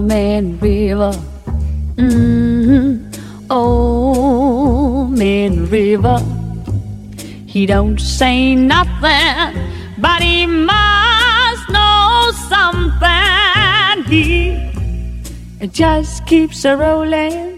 Man River. Old Man River. He don't say nothing, but he must know something. He just keeps a rolling